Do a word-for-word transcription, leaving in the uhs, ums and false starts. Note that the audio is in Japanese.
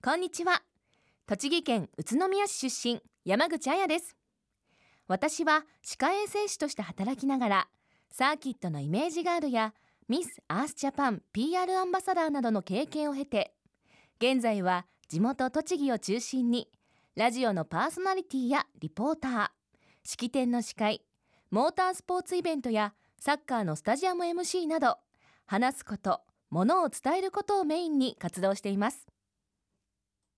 こんにちは。栃木県宇都宮市出身、山口彩です。私は歯科衛生士として働きながら、サーキットのイメージガールやミス・アース・ジャパン ピーアール アンバサダーなどの経験を経て、現在は地元栃木を中心に、ラジオのパーソナリティやリポーター、式典の司会、モータースポーツイベントやサッカーのスタジアム エムシー など、話すこと、ものを伝えることをメインに活動しています。